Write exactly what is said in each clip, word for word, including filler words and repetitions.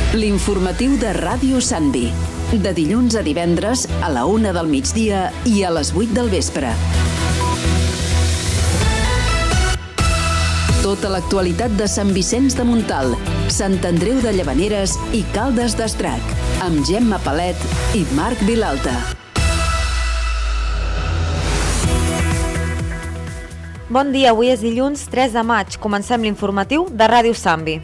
L'informatiu de Ràdio Santvi. De dilluns a divendres a la una del migdia i a les vuit del vespre. Tota l'actualitat de Sant Vicenç de Montalt, Sant Andreu de Llavaneres i Caldes d'Estrac, amb Gemma Palet i Marc Vilalta. Bon dia, avui és dilluns tres de maig. Comencem l'informatiu de Ràdio Santvi.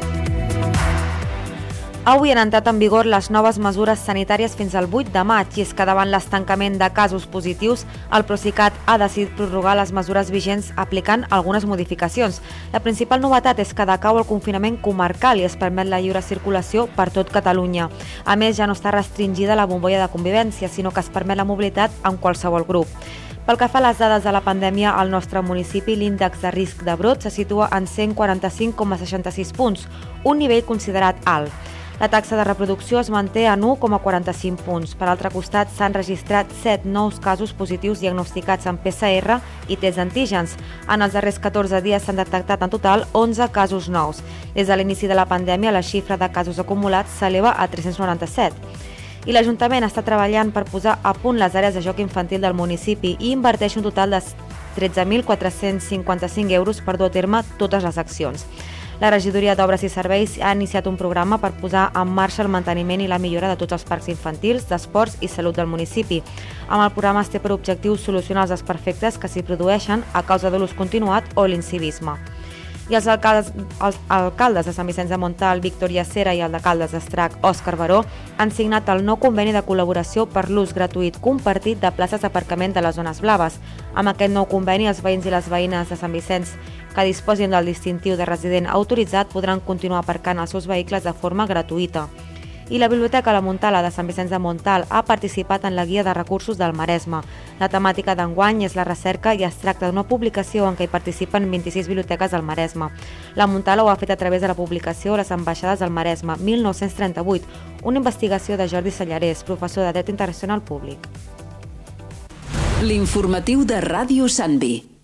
Avui han entrat en vigor les noves mesures sanitàries fins al vuit de maig i és que davant l'estancament de casos positius, el Procicat ha decidit prorrogar les mesures vigents aplicant algunes modificacions. La principal novetat és que decau el confinament comarcal i es permet la lliure circulació per tot Catalunya. A més, ja no està restringida la bombolla de convivència, sinó que es permet la mobilitat amb qualsevol grup. Pel que fa a les dades de la pandèmia, al nostre municipi l'índex de risc de brot se situa en cent quaranta-cinc coma seixanta-sis punts, un nivell considerat alt. La taxa de reproducció es manté en u coma quaranta-cinc punts. Per altre costat, s'han registrat set nous casos positius diagnosticats amb P C R i tests d'antígens. En els darrers catorze dies s'han detectat en total onze casos nous. Des de l'inici de la pandèmia, la xifra de casos acumulats s'eleva a tres-cents noranta-set. I l'Ajuntament està treballant per posar a punt les àrees de joc infantil del municipi i inverteix un total de tretze mil quatre-cents cinquanta-cinc euros per dur a terme totes les accions. La Regidoria d'Obres i Serveis ha iniciat un programa per posar en marxa el manteniment i la millora de tots els parcs infantils, d'esports i salut del municipi. Amb el programa es té per objectiu solucionar els desperfectes que s'hi produeixen a causa de l'ús continuat o l'incivisme. I els alcaldes, els alcaldes de Sant Vicenç de Montalt, Víctor Yacera, i el de Caldes d'Estrac, Òscar Baró, han signat el nou conveni de col·laboració per l'ús gratuït compartit de places d'aparcament de les zones blaves. Amb aquest nou conveni, els veïns i les veïnes de Sant Vicenç que disposin del distintiu de resident autoritzat podran continuar aparcant els seus vehicles de forma gratuïta. I la Biblioteca La Montala de Sant Vicenç de Montalt ha participat en la Guia de Recursos del Maresme. La temàtica d'enguany és la recerca i es tracta d'una publicació en què hi participen vint-i-sis biblioteques del Maresme. La Montala ho ha fet a través de la publicació Les ambaixades del Maresme, mil nou-cents trenta-vuit, una investigació de Jordi Sallarès, professor de Dret Internacional Públic. L'informatiu de Ràdio Santvi.